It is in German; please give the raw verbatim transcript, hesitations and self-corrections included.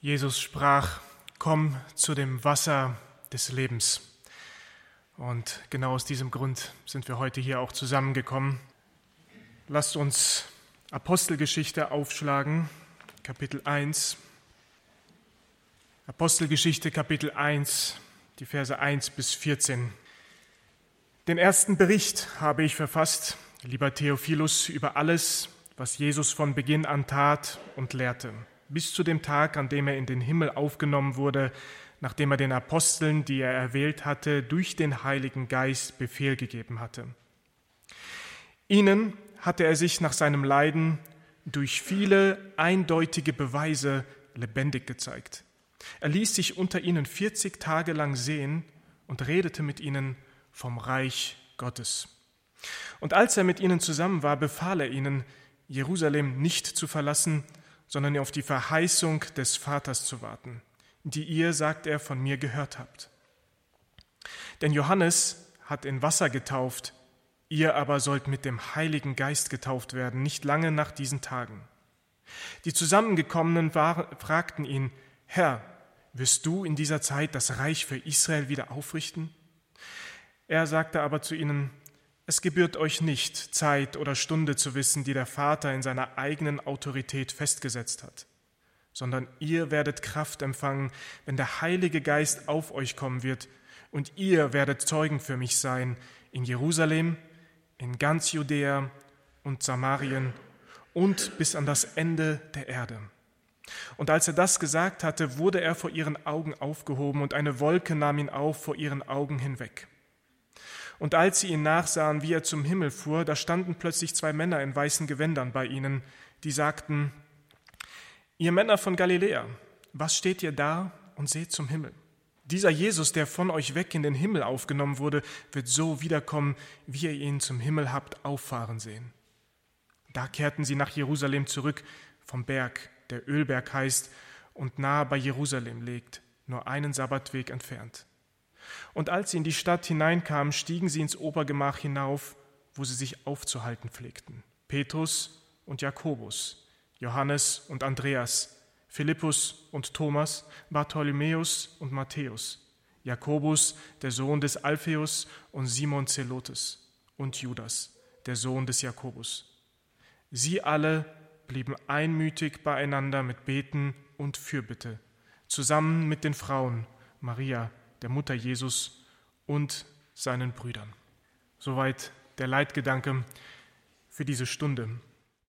Jesus sprach: Komm zu dem Wasser des Lebens. Und genau aus diesem Grund sind wir heute hier auch zusammengekommen. Lasst uns Apostelgeschichte aufschlagen, Kapitel eins. Apostelgeschichte, Kapitel eins, die Verse eins bis vierzehn. Den ersten Bericht habe ich verfasst, lieber Theophilus, über alles, was Jesus von Beginn an tat und lehrte, bis zu dem Tag, an dem er in den Himmel aufgenommen wurde, nachdem er den Aposteln, die er erwählt hatte, durch den Heiligen Geist Befehl gegeben hatte. Ihnen hatte er sich nach seinem Leiden durch viele eindeutige Beweise lebendig gezeigt. Er ließ sich unter ihnen vierzig Tage lang sehen und redete mit ihnen vom Reich Gottes. Und als er mit ihnen zusammen war, befahl er ihnen, Jerusalem nicht zu verlassen, sondern auf die Verheißung des Vaters zu warten, die ihr, sagt er, von mir gehört habt. Denn Johannes hat in Wasser getauft, ihr aber sollt mit dem Heiligen Geist getauft werden, nicht lange nach diesen Tagen. Die Zusammengekommenen waren, fragten ihn: Herr, wirst du in dieser Zeit das Reich für Israel wieder aufrichten? Er sagte aber zu ihnen: Es gebührt euch nicht, Zeit oder Stunde zu wissen, die der Vater in seiner eigenen Autorität festgesetzt hat, sondern ihr werdet Kraft empfangen, wenn der Heilige Geist auf euch kommen wird, und ihr werdet Zeugen für mich sein in Jerusalem, in ganz Judäa und Samarien und bis an das Ende der Erde. Und als er das gesagt hatte, wurde er vor ihren Augen aufgehoben, und eine Wolke nahm ihn auf vor ihren Augen hinweg. Und als sie ihn nachsahen, wie er zum Himmel fuhr, da standen plötzlich zwei Männer in weißen Gewändern bei ihnen, die sagten: Ihr Männer von Galiläa, was steht ihr da und seht zum Himmel? Dieser Jesus, der von euch weg in den Himmel aufgenommen wurde, wird so wiederkommen, wie ihr ihn zum Himmel habt auffahren sehen. Da kehrten sie nach Jerusalem zurück vom Berg, der Ölberg heißt und nahe bei Jerusalem liegt, nur einen Sabbatweg entfernt. Und als sie in die Stadt hineinkamen, stiegen sie ins Obergemach hinauf, wo sie sich aufzuhalten pflegten. Petrus und Jakobus, Johannes und Andreas, Philippus und Thomas, Bartholomäus und Matthäus, Jakobus, der Sohn des Alpheus, und Simon Zelotes und Judas, der Sohn des Jakobus. Sie alle blieben einmütig beieinander mit Beten und Fürbitte, zusammen mit den Frauen Maria, der Mutter Jesus, und seinen Brüdern. Soweit der Leitgedanke für diese Stunde.